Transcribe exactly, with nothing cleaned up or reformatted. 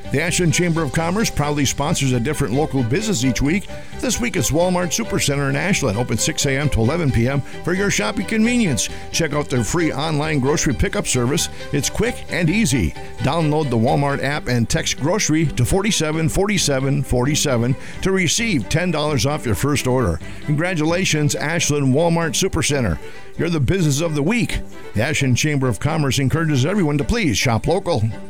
The Ashland Chamber of Commerce proudly sponsors a different local business each week. This week it's Walmart Supercenter in Ashland, open six a.m. to eleven p.m. for your shopping convenience. Check out their free online grocery pickup service. It's quick and easy. Download the Walmart app and text grocery to forty-seven forty-seven forty-seven to receive ten dollars off your first order. Congratulations, Ashland Walmart Supercenter. You're the business of the week. The Ashland Chamber of Commerce encourages everyone to please shop local.